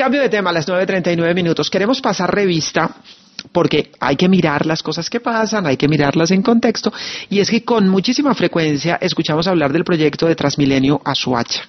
Cambio de tema a las 9:39. Queremos pasar revista porque hay que mirar las cosas que pasan, hay que mirarlas en contexto, y es que con muchísima frecuencia escuchamos hablar del proyecto de Transmilenio a Soacha.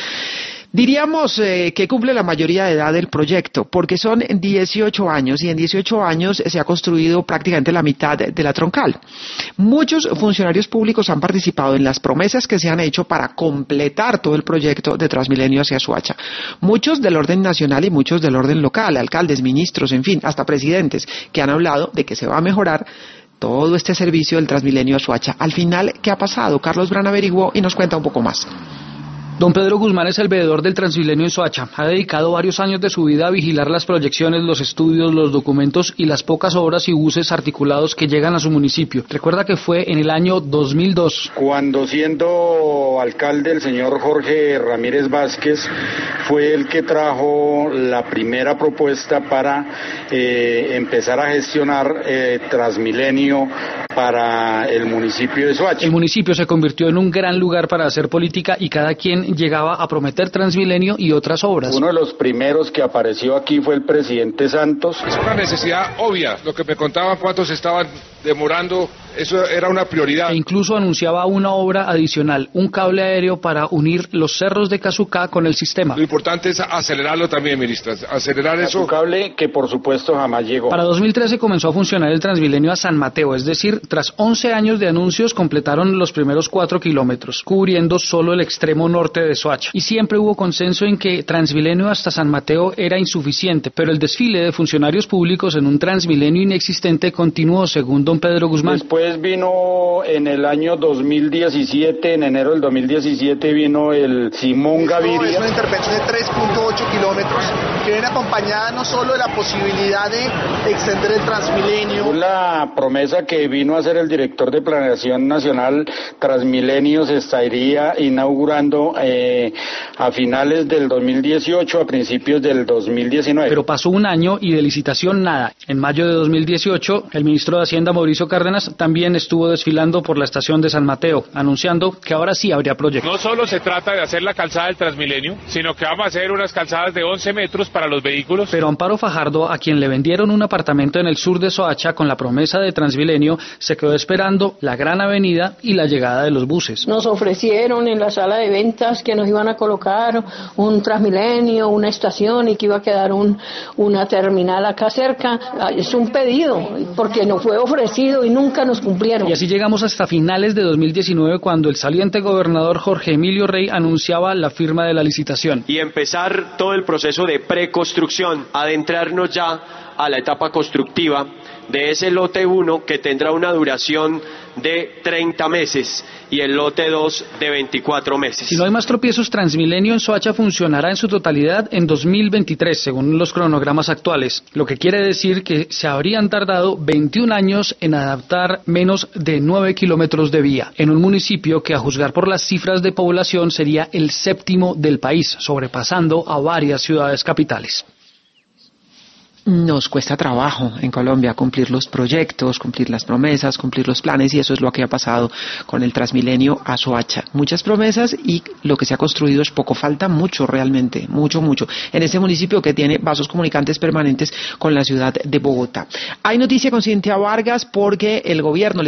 Diríamos que cumple la mayoría de edad del proyecto, porque son 18 años y en 18 años se ha construido prácticamente la mitad de la troncal. Muchos funcionarios públicos han participado en las promesas que se han hecho para completar todo el proyecto de Transmilenio hacia Soacha. Muchos del orden nacional y muchos del orden local, alcaldes, ministros, en fin, hasta presidentes, que han hablado de que se va a mejorar todo este servicio del Transmilenio a Soacha. Al final, ¿qué ha pasado? Carlos Brana averiguó y nos cuenta un poco más. Don Pedro Guzmán es el veedor del Transmilenio en Soacha. Ha dedicado varios años de su vida a vigilar las proyecciones, los estudios, los documentos y las pocas obras y buses articulados que llegan a su municipio. Recuerda que fue en el año 2002. Cuando siendo alcalde el señor Jorge Ramírez Vázquez fue el que trajo la primera propuesta para empezar a gestionar Transmilenio para el municipio de Soacha. El municipio se convirtió en un gran lugar para hacer política y cada quien llegaba a prometer Transmilenio y otras obras. Uno de los primeros que apareció aquí fue el presidente Santos. Es una necesidad obvia, lo que me contaban cuántos estaban demorando, eso era una prioridad. E incluso anunciaba una obra adicional, un cable aéreo para unir los cerros de Cazucá con el sistema. Lo importante es acelerarlo también, ministra, acelerar eso. Un cable que por supuesto jamás llegó. Para 2013 comenzó a funcionar el Transmilenio a San Mateo, es decir, tras 11 años de anuncios completaron los primeros 4 kilómetros, cubriendo solo el extremo norte de Soacha. Y siempre hubo consenso en que Transmilenio hasta San Mateo era insuficiente, pero el desfile de funcionarios públicos en un Transmilenio inexistente continuó, según don Pedro Guzmán. Después vino en el año 2017, en enero del 2017 vino el Simón Gaviria. Es una intervención de 3.8 kilómetros que viene acompañada no solo de la posibilidad de extender el Transmilenio. La promesa que vino a hacer el director de Planeación Nacional, Transmilenio se estaría inaugurando a finales del 2018, a principios del 2019. Pero pasó un año y de licitación nada. En mayo de 2018, el ministro de Hacienda, Mauricio Cárdenas, también estuvo desfilando por la estación de San Mateo, anunciando que ahora sí habría proyecto. No solo se trata de hacer la calzada del Transmilenio, sino que vamos a hacer unas calzadas de 11 metros para los vehículos. Pero Amparo Fajardo, a quien le vendieron un apartamento en el sur de Soacha con la promesa de Transmilenio, se quedó esperando la gran avenida y la llegada de los buses. Nos ofrecieron en la sala de ventas que nos iban a colocar un Transmilenio, una estación y que iba a quedar una terminal acá cerca. Es un pedido, porque nos fue ofrecido y nunca nos cumplieron. Y así llegamos hasta finales de 2019, cuando el saliente gobernador Jorge Emilio Rey anunciaba la firma de la licitación. Y empezar todo el proceso de preconstrucción, adentrarnos ya a la etapa constructiva de ese lote 1 que tendrá una duración de 30 meses y el lote 2 de 24 meses. Si no hay más tropiezos, Transmilenio en Soacha funcionará en su totalidad en 2023, según los cronogramas actuales, lo que quiere decir que se habrían tardado 21 años en adaptar menos de 9 kilómetros de vía, en un municipio que, a juzgar por las cifras de población, sería el 7º del país, sobrepasando a varias ciudades capitales. Nos cuesta trabajo en Colombia cumplir los proyectos, cumplir las promesas, cumplir los planes, y eso es lo que ha pasado con el Transmilenio a Soacha. Muchas promesas y lo que se ha construido es poco, falta mucho realmente, mucho. En este municipio que tiene vasos comunicantes permanentes con la ciudad de Bogotá. Hay noticia con Cintia Vargas porque el gobierno